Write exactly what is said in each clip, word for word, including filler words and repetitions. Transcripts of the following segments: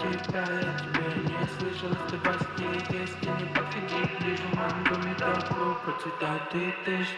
тебя, я тебя не слышал. Оставайся где есть, и не подходи ближе. В моем доме добро процветает и дышит.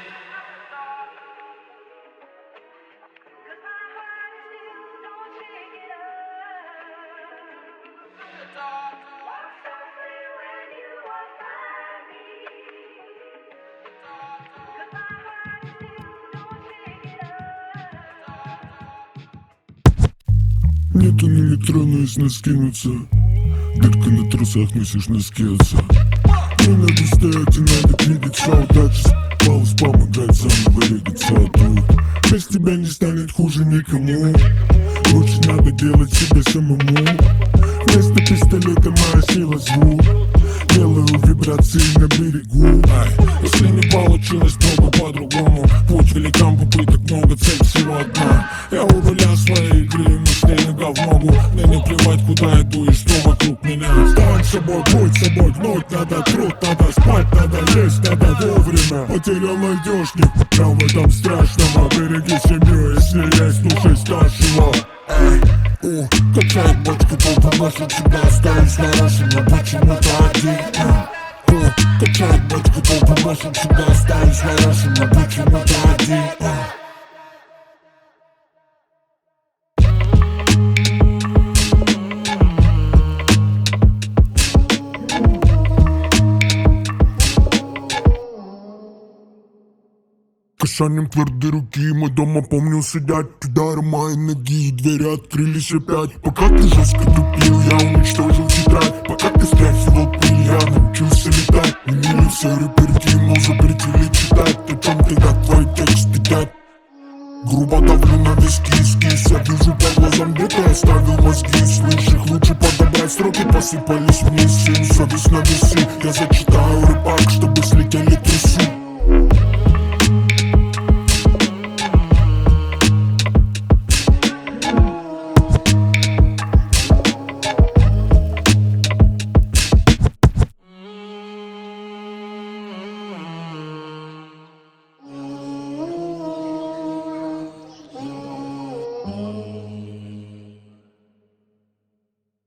Нету ни литра, но из нас кинуться. Дырка на трусах, носишь носки отца. Не надо стоять и надо двигаться. Удача спалась, помогает заново двигаться. Тут без тебя не станет хуже никому. Лучше надо делать себе самому. Вместо пистолета моя сила звук. Делаю вибрации на берегу. Ай, если не получилось, пробуй по-другому. Путь великан, попыток много, цель всего одна. Я у руля своей игры, мысли нога в ногу. Мне не плевать, куда иду и что вокруг меня. Стань собой, будь собой, гнуть надо, труд надо, спать надо, есть надо вовремя. Потерял найдешник, прям в этом страшного. Береги семью, если есть, слушай старшего. Эй, у, качает бочку, толпа носит всегда остаюсь хорошим, но почему-то один. О, качает бочку, толпа носит всегда остаюсь хорошим, но почему-то один. Касанием твердой руки мой дома помню сидят. Ударом моей ноги двери открылись опять. Пока ты жестко тупил, я уничтожил тетрадь. Пока ты стряхивал пыль, я научился летать. Меняли все реперти, мол запретили читать. О чем ты так твой текст едят? Грубо давлю на виски, скис. Я вижу по глазам, где ты оставил мозги. Слышишь, лучше подобрать строки, посыпались вниз. Семь совесть на весы, я зачитаю рэпак, чтобы слетели трусы.